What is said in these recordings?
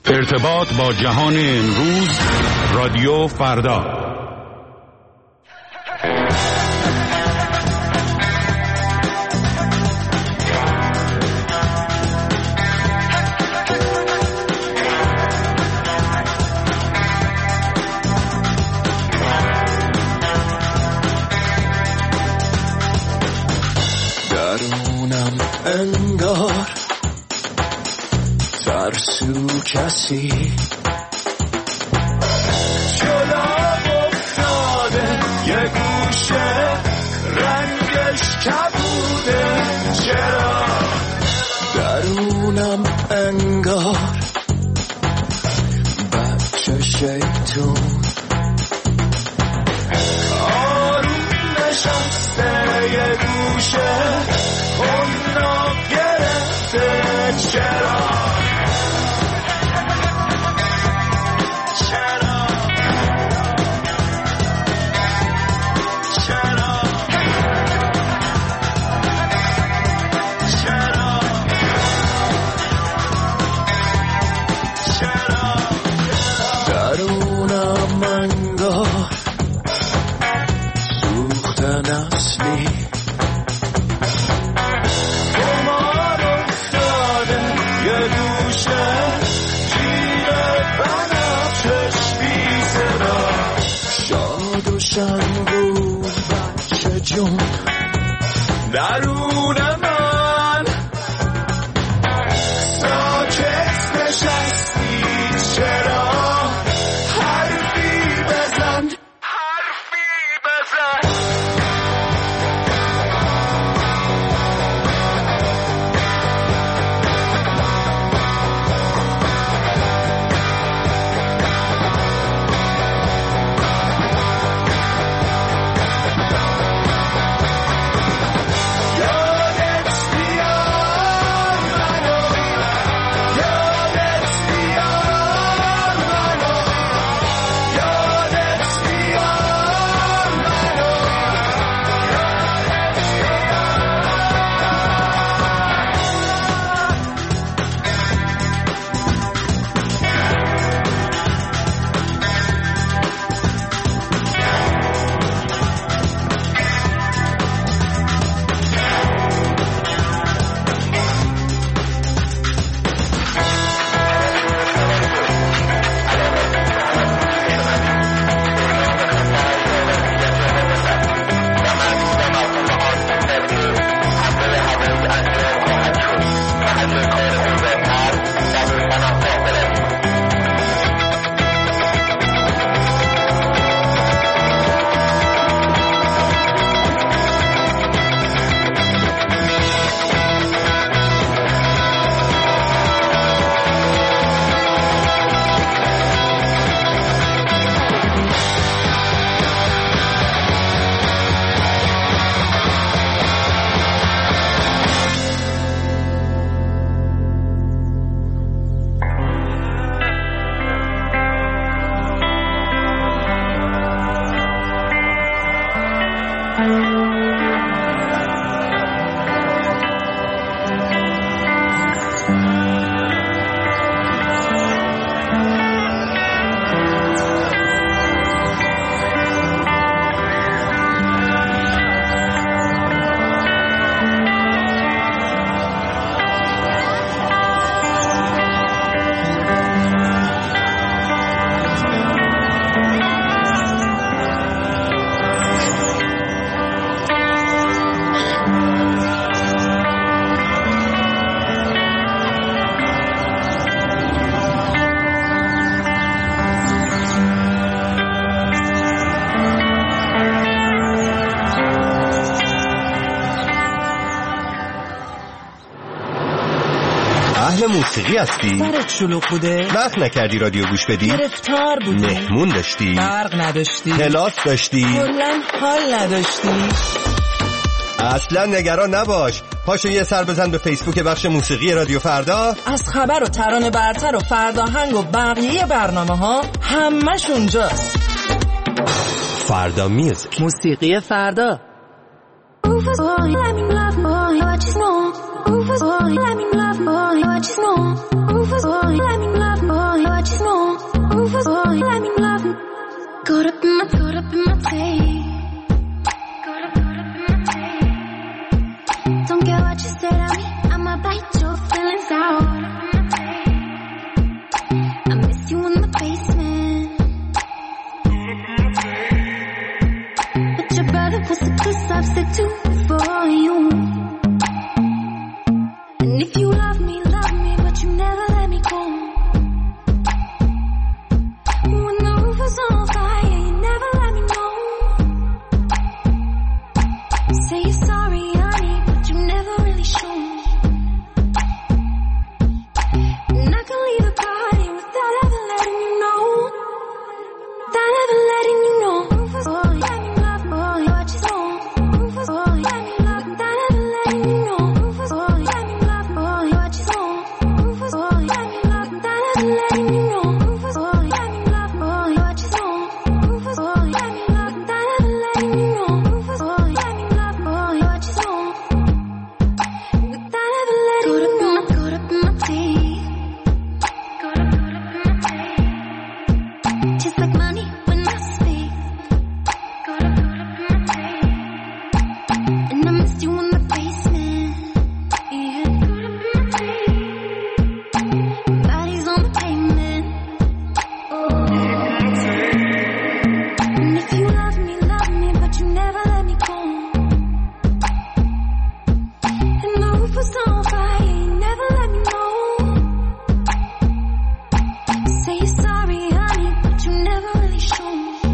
ارتباط با جهان امروز، رادیو فردا. درونم انگار ترسو کسی جلوم افتاده، یه گوشه رنگش کبوده. چرا درونم انگار بچه شیطون آروم نشسته، یه گوشه اونو گرفته. چرا درون من ساکت نشستی. چرا حرفی بزن، حرفی بزن. موسیقی هستی؟ سرت شلوغ بوده؟ وقت نکردی رادیو گوش بدی؟ گرفتار بودی؟ مهمون داشتی؟ برق نداشتی؟ کلاس داشتی؟ کلاً حال نداشتی؟ اصلا نگران نباش، پاشو یه سر بزن به فیسبوک بخش موسیقی رادیو فردا. از خبر و ترانه برتر و فرداهنگ و بقیه برنامه ها همش اونجاست. فردا میوزیک، موسیقی فردا. Caught up in my tape. Don't care what you say to me, I'ma bite your feelings out. I miss you in the basement. But your brother was a good substitute for you. And if you love me, but you never let me go. When the roof was on fire, you never let me know. Say you're sorry, honey, but you never really show. And I can leave the party without ever letting you know. Without ever letting you know. Rufus, boy, let me love, boy, what you saw. Rufus, boy, let me love, without ever letting you know. Rufus, boy, let me love, boy, what you saw. Rufus, boy, let me love, without ever letting you know. Rufus, boy, let me love, boy, what you saw. Rufus, boy, let me love, without ever letting you know. Rufus, boy, let me love, boy, what you saw. Without ever letting you know. Caught up in my teeth. Caught up in my teeth. Just like money when I speak. Caught up in my teeth. And I missed you in the basement. Yeah. Caught up in my teeth. Bodies on the pavement. And if you love me, but you never let me go. And the roof was on fire, you never let me know. Say you're sorry, honey, but you never really show.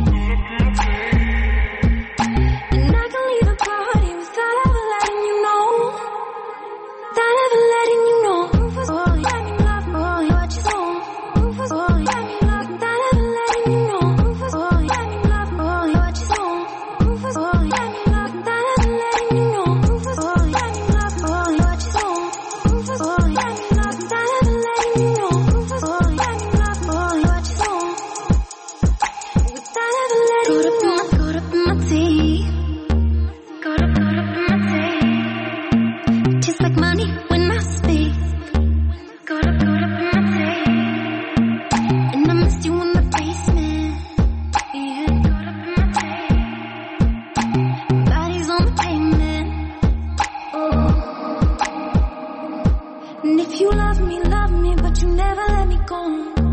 And I can leave the party without ever letting you know. Without ever letting you know. Rufus, boy, let me love, boy, what you saw. Rufus, boy, let me love, without ever letting you know. Rufus, boy, let me love, boy, what you saw. Rufus, boy, let me love, without ever letting you know. Rufus, boy, let me love, boy, what you saw. Rufus, boy, let me love, without ever letting you know. Rufus, boy, let me love, boy, what you saw. Without ever letting you know. Caught up in my teeth. Caught up in my teeth. Just like money when I speak. Caught up in my teeth. And I missed you in the basement. Yeah. Caught up in my teeth. Bodies on the pavement. And if you love me, but you never let me go.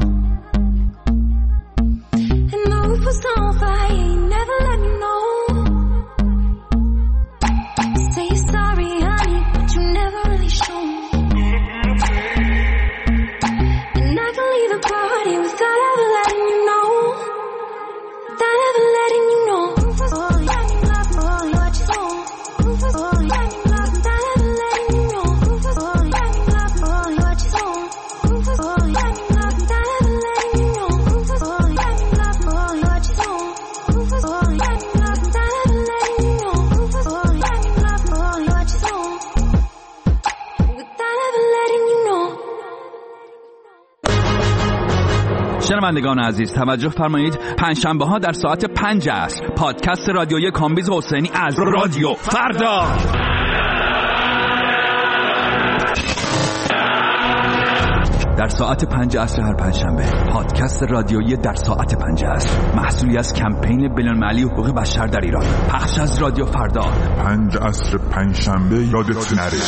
And the roof was on fire, you never let me know. Say you're sorry, honey, but you never really show. And I can leave the party without ever letting you know. Without ever letting you know. Rufus, boy, let me love, boy, what you saw. Rufus, boy, let me love, without ever letting you know. Rufus, boy, let me love, boy, what you saw. Rufus, boy, let me love, without ever letting you know. Rufus, boy, let me love, boy, what you saw. Rufus, boy, let me love, without ever letting you know. Rufus, boy, let me love, boy, what you saw. Without ever letting you know. شنوندگان عزیز توجه فرمایید، پنجشنبه ها در ساعت 5 عصر پادکست رادیویی کامبیز حسینی از رادیو فردا. در ساعت 5 عصر هر پنجشنبه پادکست رادیویی در ساعت 5 عصر، محصولی از کمپین بین‌المللی حقوق بشر در ایران، پخش از رادیو فردا. 5 عصر پنجشنبه یادت نره.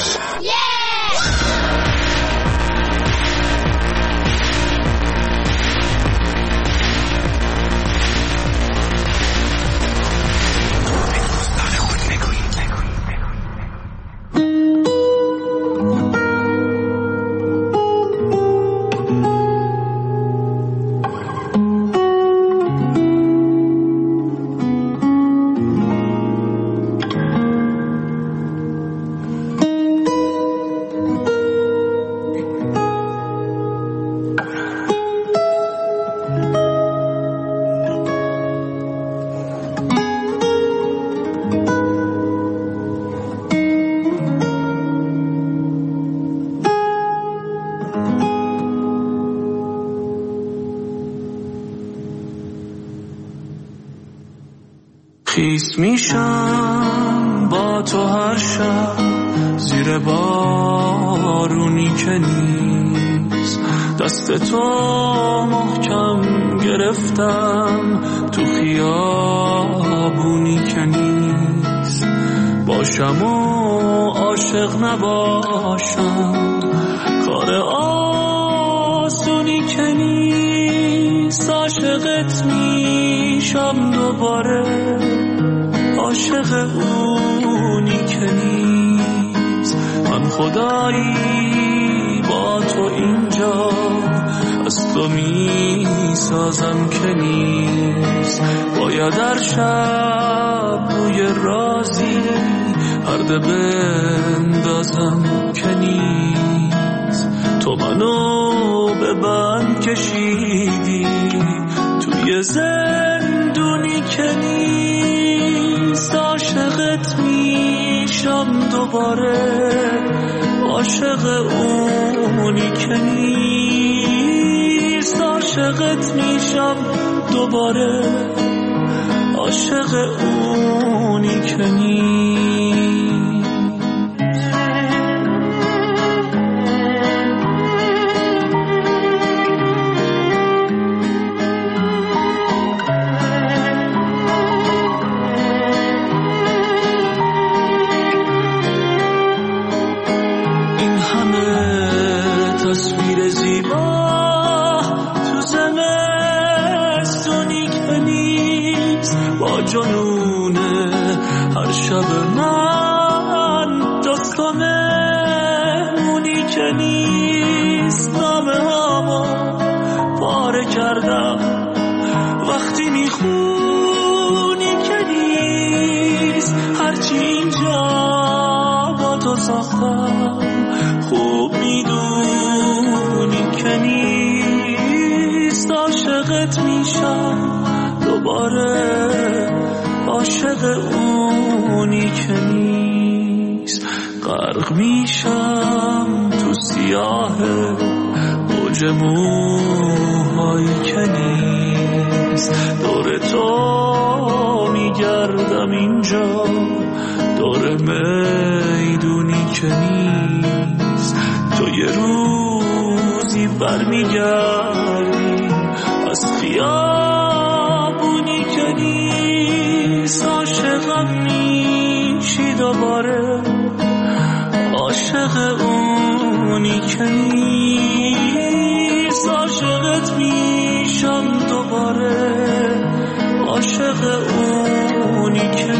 خیس میشم با تو هر شب زیر بارونی که نیست، دست تو محکم گرفتم تو خیابونی که نیست، باشم و عاشق نباشم کار آسونی که نیست. عاشقت میشم دوباره، عاشق اونی که نیست. من خدایی با تو اینجا از تو میسازم که نیست. باید در شب روی رازی پرده بندازم که نیست. تو منو به بند کشیدی توی زندونی که نیست. عاشقت میشم دوباره، عاشق اونی که نیست. عاشقت میشم دوباره، عاشق اونی که نیست. این همه تصویر زیبا تو زمستونی که نیست. با جنونه هر شب من دستم مونی که نیست. نامه هامو پاره کردم وقتی میخونی که نیست. هرچی اینجا با تو ساختم خوب میدونی که نیست. عاشقت میشم دوباره، عاشق اونی که نیست. غرق میشم تو سیاه موج موهایی که نیست. دور تو میگردم اینجا، دور میدونی که نیست. تو یه روزی برمیگردی از خیابونی که نیست. عاشقم میشی دوباره، عاشق اونی که نیست. عاشقت میشم دوباره، عاشق اونی که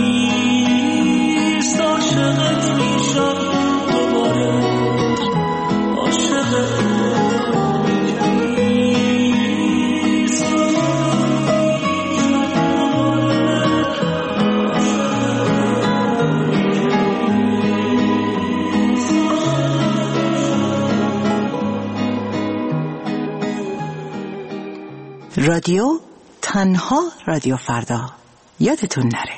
نیست. عاشقت میشم دوباره، عاشق اونی که نیست. رادیو تنها رادیو فردا، یادتون نره.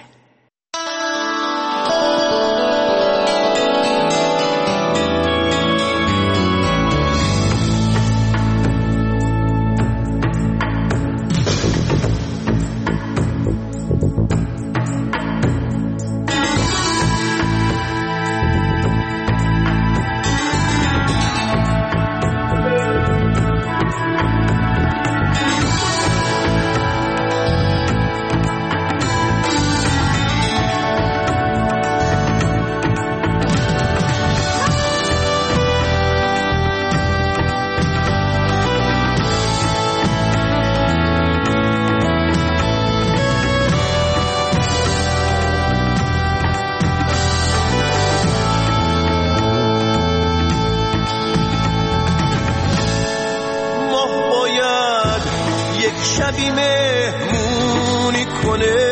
شبی مهمونی کنه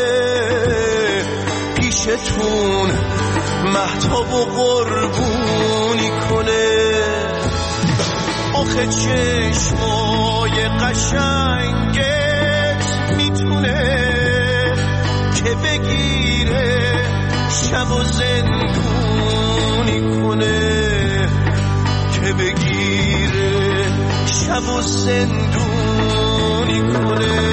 پیشتون، مهتاب و قربونی کنه. آخه چشمای قشنگت میتونه که بگیره شب و زندونی کنه، که بگیره شب و زندونی کنه.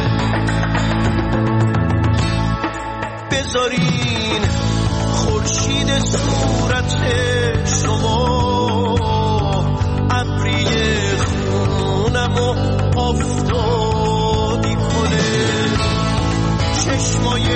بذارین خورشید صورت شما ابری خون آفتابی کنه چشمای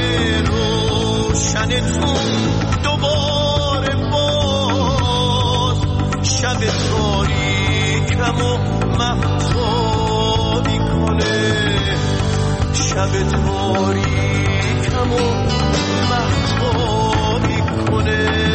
روشنتون دوباره باز شب تاریکم و مهتابی کنه شب تاریکم و مهتابی کنه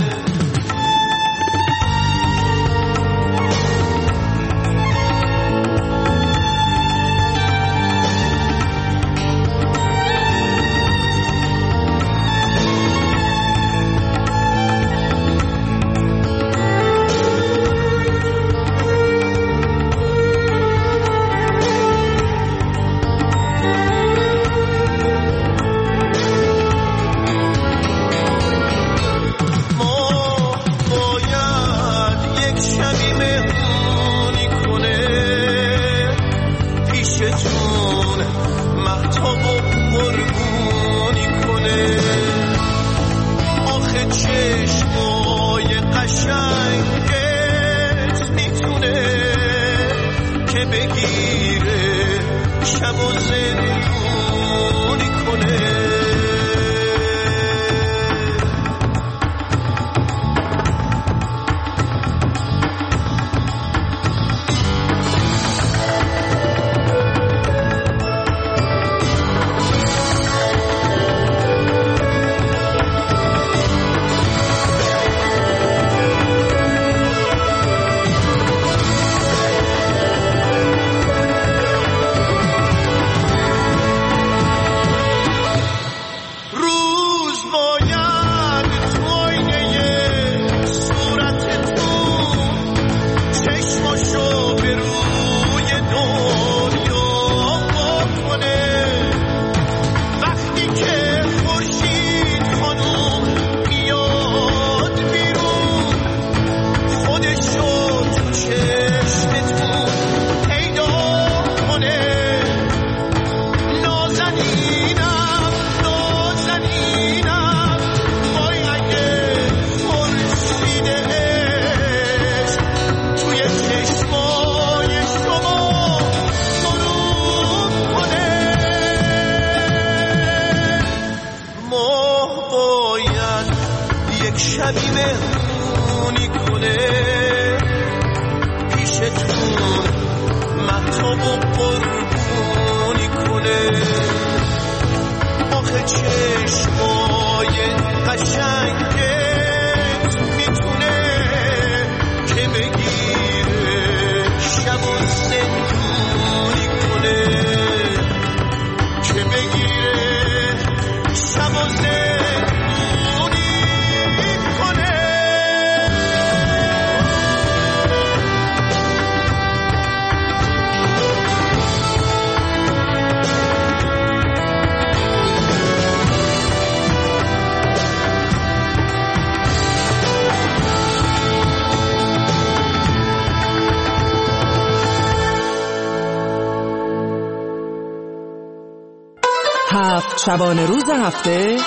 شبانه روز هفته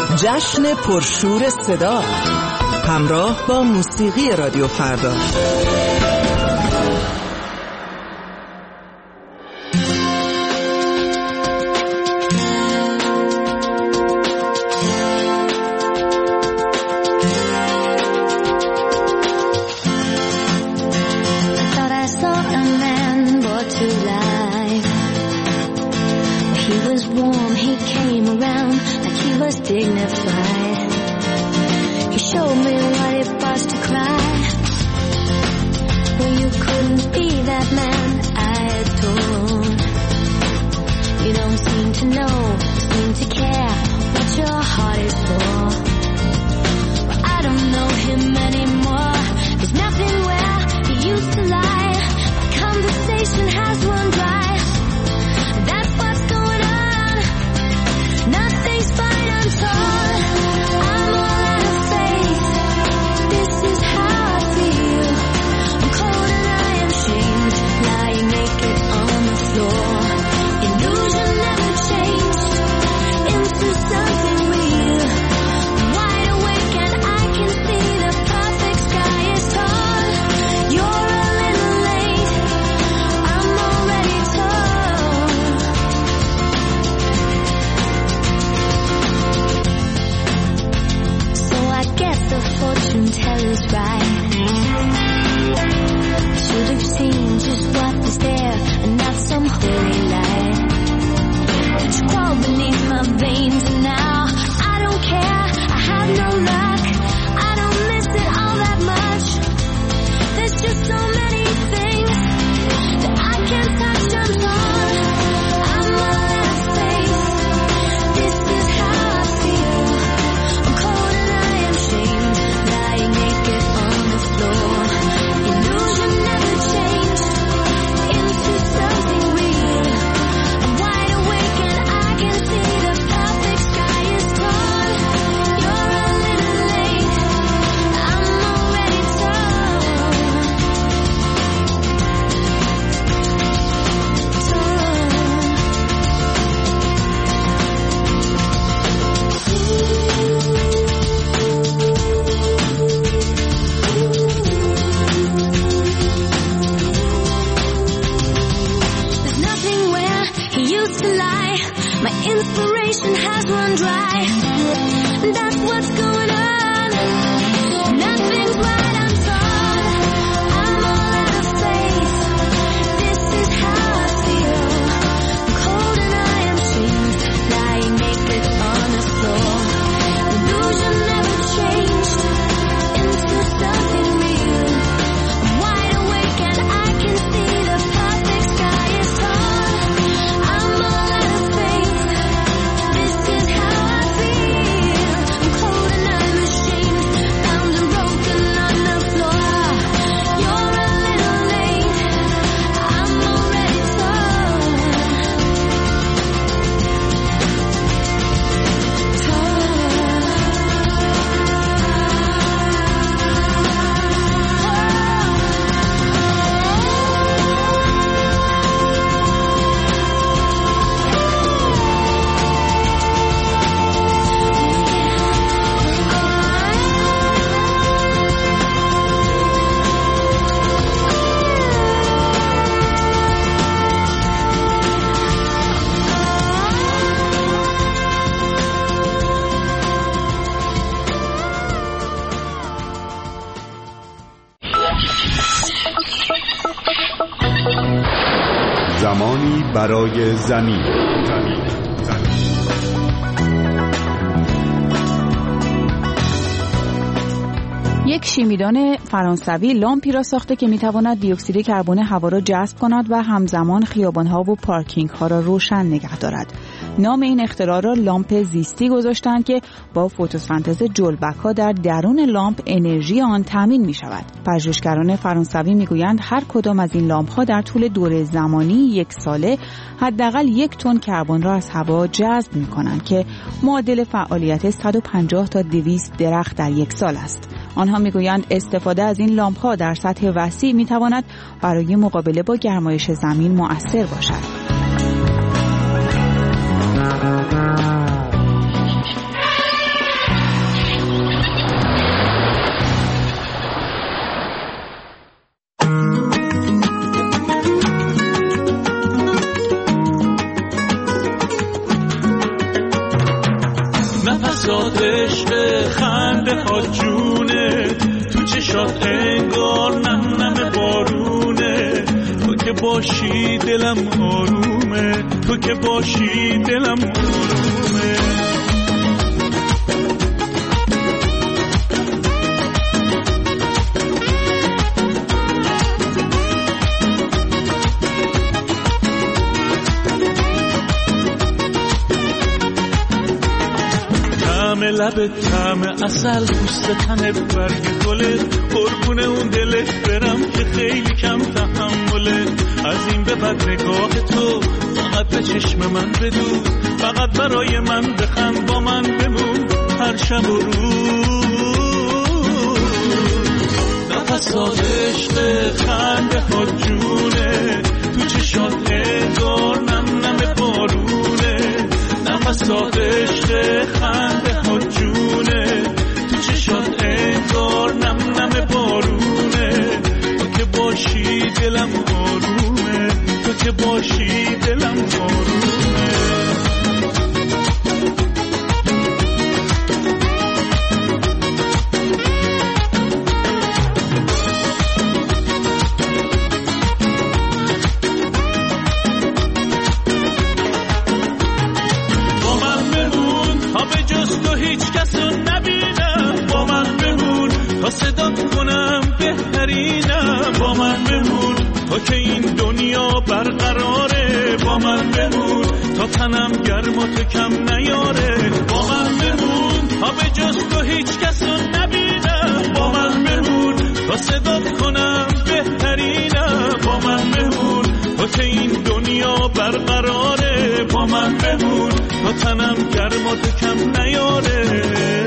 جشن پرشور صدا همراه با موسیقی رادیو فردا. I'm cold and I am shaking. inspiration has run dry. That's what's going on. Nothing's right, I'm torn. I'm all out of faith. This is how I feel. I'm cold and I am changed, lying naked on the floor. Illusion never changed into something real. I'm wide awake and I can see the perfect sky is torn. I'm all out of faith. This is how I feel. I'm cold and I'm ashamed, bound and broken on the floor. You're a little late. I'm already torn. زمانی برای زمین. یک شیمیدان فرانسوی لامپی را ساخته که میتواند دی اکسید کربن هوا را جذب کند و همزمان خیابان‌ها و پارکینگ‌ها را روشن نگه دارد. نام این اختراع را لامپ زیستی گذاشتند که با فتوسنتز جلبک‌ها در درون لامپ انرژی آن تامین می‌شود. پژوهشگران فرانسوی می‌گویند هر کدام از این لامپ‌ها در طول دوره زمانی 1 ساله حداقل 1 تن کربن را از هوا جذب می‌کنند که معادل فعالیت 150 تا 200 درخت در 1 سال است. آنها میگویند استفاده از این لامپ‌ها در سطح وسیع میتواند برای مقابله با گرمایش زمین مؤثر باشد. نفسات عشق خنده ها جونه، تو چشات انگار نم نم بارونه. تو که باشی دلم آرومه، تو که باشی دلم آرومه. لبت طعم عسل، پوست تنت برگ گلت، قربون اون دلت برم که خیلی کم تحمله. از این به بعد نگاه تو فقط به چشم من بدو، فقط برای من بخند، با من بمون هر شب و روز. نفسات عشق خنده ها جونه، تو چشات انگار نم نم بارونه. نفسات عشق خنده ها جونه، تو چشات انگار نم نم بارونه. تو که باشی دلم آرومه، تو که باشی دلم آرومه. صدات کنم بهترینم، با من بمون تا که این دنیا برقراره. با من بمون تا تنم گرم و تو کم نیاره. با من بمون تا به جز تو هیچ کس رو نبینم. با من بمون تا صدات کنم بهترینم. با من بمون تا که این دنیا برقراره. با من بمون تا تنم گرم و تو کم نیاره.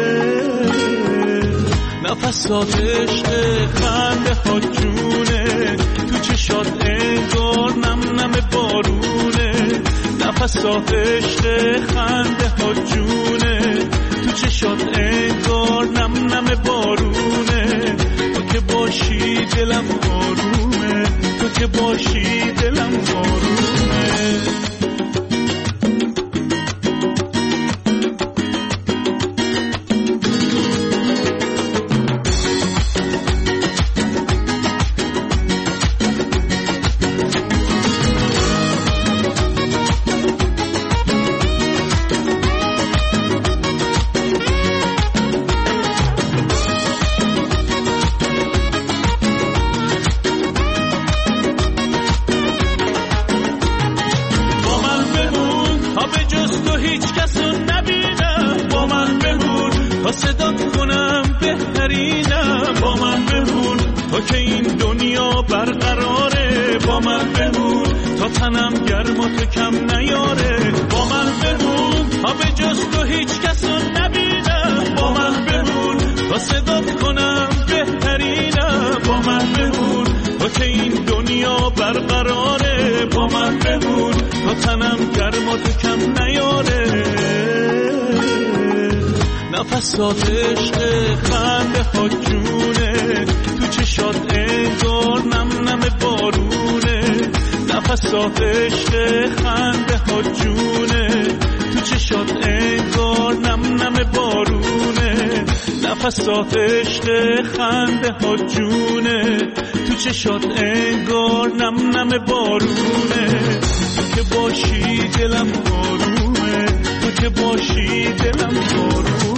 نفسات عشق خنده ها جونه، تو چشات انگار نم نم بارونه. نفسات عشق خنده ها جونه، تو چشات انگار نم نم بارونه. تو که باشی دلم آرومه، تو که باشی دلم آرومه. بمون تا تنم گرم و تو کم نیاره. با من بمون تا به جز تو هیچ کس رو نبینم. با من بمون تا صدات کنم بهترینم. با من بمون تا که این دنیا برقراره. با من بمون تا تنم گرم و تو کم نیاره. نفسات عشق خنده ها جونه تو چشات انگار نم نم بارونه. نفسات عشق خنده ها جونه تو چشات انگار نم نم بارونه. نفسات عشق خنده ها جونه تو چشات انگار نم نم بارونه. تو که باشی دلم آرومه. تو که باشی دلم آرومه.